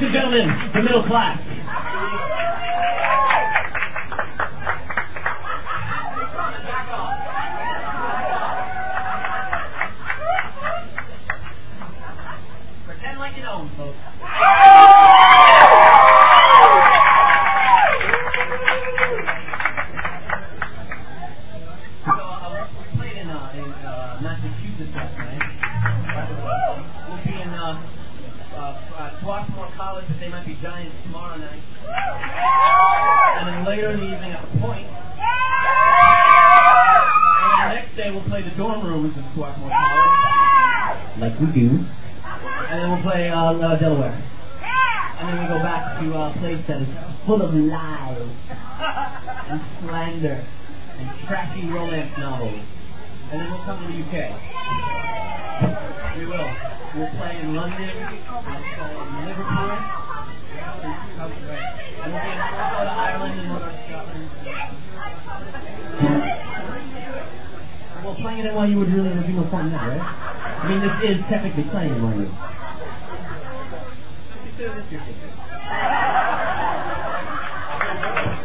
Ladies and gentlemen, the middle class. Pretend like you know them, folks. We played in Massachusetts last night. We'll be in Swarthmore College, but they might be Giants tomorrow night. And then later in the evening at the Point. And then the next day we'll play the dorm rooms in Swarthmore College. Like we do. And then we'll play Delaware. And then we go back to a place that is full of lies and slander and trashy romance novels. And then we'll come to the UK. We will. We'll play in London, we'll play in Liverpool, and we'll be in Florida, Ireland, and North Scotland. Well, playing it at NYU would really be no fun now, right? I mean, this is technically playing at NYU. Consider this your ticket.